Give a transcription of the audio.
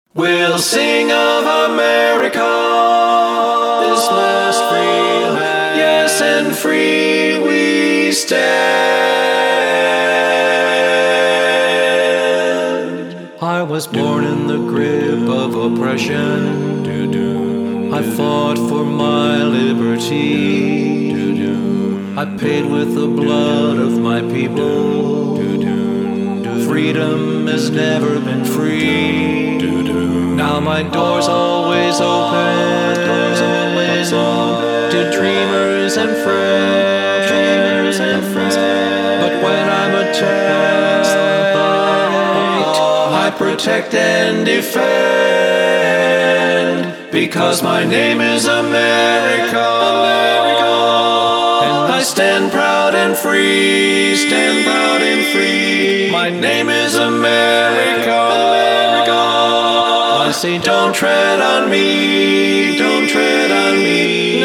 We'll sing of America, this last free land. Yes, and free we stand. I was born in the grip of oppression. I fought for my liberty. I paid with the blood of my people. Freedom has never been free. Now my door's always open to dreamers and friends. But when I'm attacked, I protect and defend, because my name is America. And I stand proud and free, stand proud and free. My name is America. I say, don't tread on me, don't tread on me.